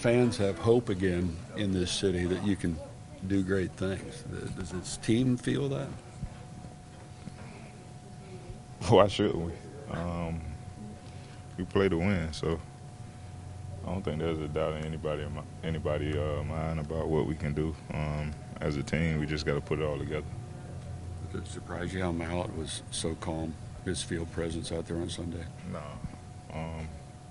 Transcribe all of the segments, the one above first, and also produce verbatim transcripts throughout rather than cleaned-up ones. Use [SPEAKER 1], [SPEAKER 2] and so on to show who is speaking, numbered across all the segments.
[SPEAKER 1] fans have hope again in this city that you can do great things. Does its team feel that?
[SPEAKER 2] Why shouldn't we? Um, we play to win, so I don't think there's a doubt in anybody anybody uh, mind about what we can do. Um, as a team, we just got to put it all together.
[SPEAKER 1] Did it surprise you how Mallett was so calm, his field presence out there on Sunday?
[SPEAKER 2] No. Um,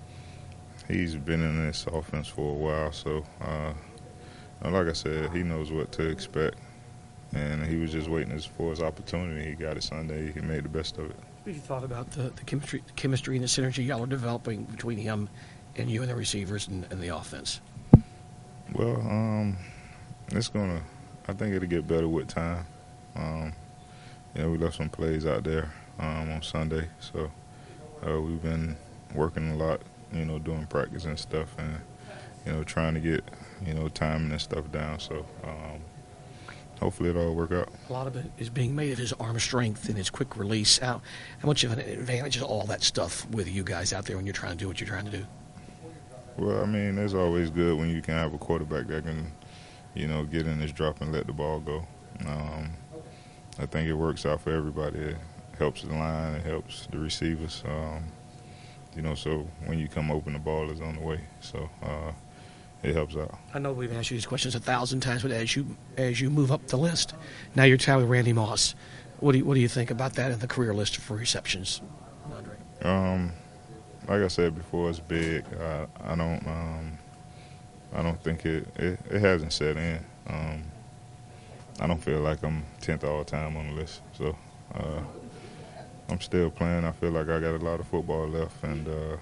[SPEAKER 2] he's been in this offense for a while, so uh, like I said, he knows what to expect. And he was just waiting for his opportunity. He got it Sunday. He made the best of it.
[SPEAKER 3] What did you thought about the, the chemistry, the chemistry and the synergy y'all are developing between him and you and the receivers and, and the offense?
[SPEAKER 2] Well, um, it's gonna. I think it'll get better with time. Um, you know, we left some plays out there um, on Sunday, so uh, we've been working a lot. You know, doing practice and stuff, and you know, trying to get you know timing and stuff down. So. Um, Hopefully it'll all work out.
[SPEAKER 3] A lot of it is being made of his arm strength and his quick release. How, how much of an advantage is all that stuff with you guys out there when you're trying to do what you're trying to do?
[SPEAKER 2] Well, I mean, it's always good when you can have a quarterback that can, you know, get in his drop and let the ball go. Um, I think it works out for everybody. It helps the line. It helps the receivers. Um, you know, so when you come open, the ball is on the way. So, uh, it helps out.
[SPEAKER 3] I know we've asked you these questions a thousand times, but as you as you move up the list, now you're tied with Randy Moss. What do you, what do you think about that in the career list for receptions, Andre?
[SPEAKER 2] Um, like I said before, it's big. I, I don't um, I don't think it, it it hasn't set in. Um, I don't feel like I'm tenth all time on the list, so uh, I'm still playing. I feel like I got a lot of football left, and. Uh,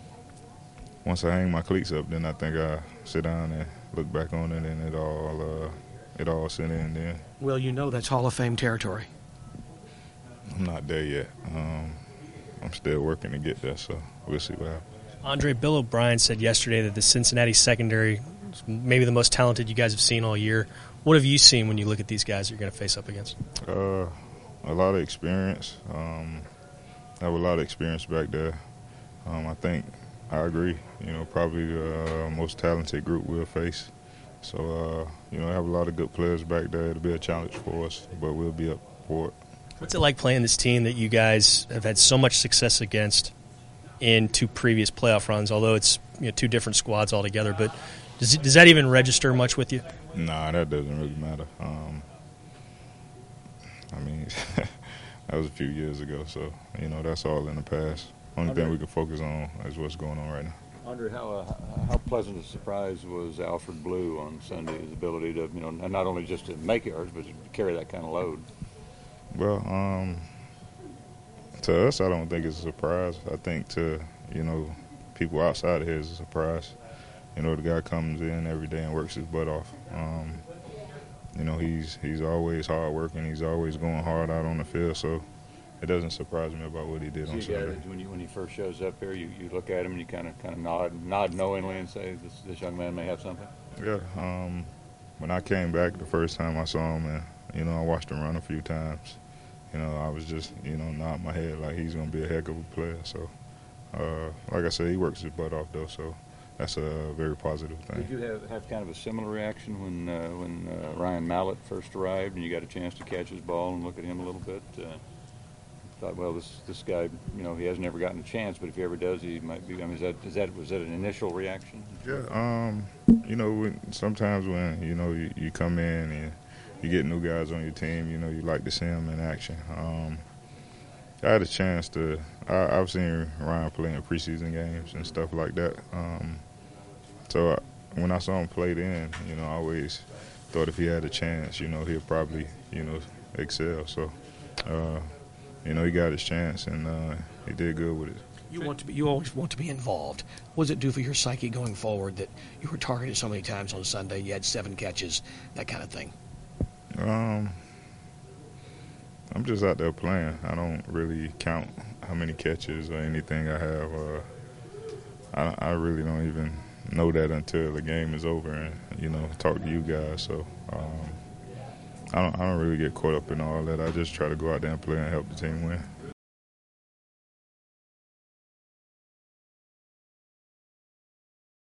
[SPEAKER 2] Once I hang my cleats up, then I think I sit down and look back on it, and it all uh, it all sit in then.
[SPEAKER 3] Well, you know that's Hall of Fame territory.
[SPEAKER 2] I'm not there yet. Um, I'm still working to get there, so we'll see what happens.
[SPEAKER 4] Andre, Bill O'Brien said yesterday that the Cincinnati secondary is maybe the most talented you guys have seen all year. What have you seen when you look at these guys you're going to face up against?
[SPEAKER 2] Uh, a lot of experience. Um, I have a lot of experience back there. Um, I think. I agree. You know, probably the uh, most talented group we'll face. So, uh, you know, I have a lot of good players back there. It'll be a challenge for us, but we'll be up for it.
[SPEAKER 4] What's it like playing this team that you guys have had so much success against in two previous playoff runs, although it's you know, two different squads altogether? But does, it, does that even register much with you?
[SPEAKER 2] Nah, that doesn't really matter. Um, I mean, that was a few years ago, so, you know, that's all in the past. Only Andre, thing we can focus on is what's going on right now.
[SPEAKER 1] Andre, how uh, how pleasant a surprise was Alfred Blue on Sunday? His ability to, you know, not only just to make yards, but to carry that kind of load.
[SPEAKER 2] Well, um, to us, I don't think it's a surprise. I think to, you know, people outside of here it's a surprise. You know, the guy comes in every day and works his butt off. Um, you know, he's he's always hard working. He's always going hard out on the field. So. It doesn't surprise me about what he did on Sunday.
[SPEAKER 1] When, you, when he first shows up here, you, you look at him and you kind of kind of nod nod knowingly and say, this, this young man may have something?
[SPEAKER 2] Yeah. Um, when I came back the first time I saw him, and, you know, I watched him run a few times, you know, I was just, you know, nodding my head like he's going to be a heck of a player. So, uh, like I said, he works his butt off, though, so that's a very positive thing.
[SPEAKER 1] Did you have, have kind of a similar reaction when, uh, when uh, Ryan Mallett first arrived and you got a chance to catch his ball and look at him a little bit? Uh, Thought, well, this this guy, you know, he hasn't ever gotten a chance, but if he ever does, he might be. I mean, is that is that was that an initial reaction?
[SPEAKER 2] Yeah. Um. You know, when, sometimes when you know you, you come in and you get new guys on your team, you know, you like to see them in action. Um. I had a chance to. I, I've seen Ryan play in preseason games and stuff like that. Um. So I, when I saw him play then, you know, I always thought if he had a chance, you know, he'd probably, you know, excel. So. Uh, You know, he got his chance, and uh, he did good with it.
[SPEAKER 3] You want to be, you always want to be involved. What does it do for your psyche going forward that you were targeted so many times on Sunday, you had seven catches, that kind of thing?
[SPEAKER 2] Um, I'm just out there playing. I don't really count how many catches or anything I have. Uh, I, I really don't even know that until the game is over and, you know, talk to you guys. So, um, I don't, I don't really get caught up in all that. I just try to go out there and play and help the team win.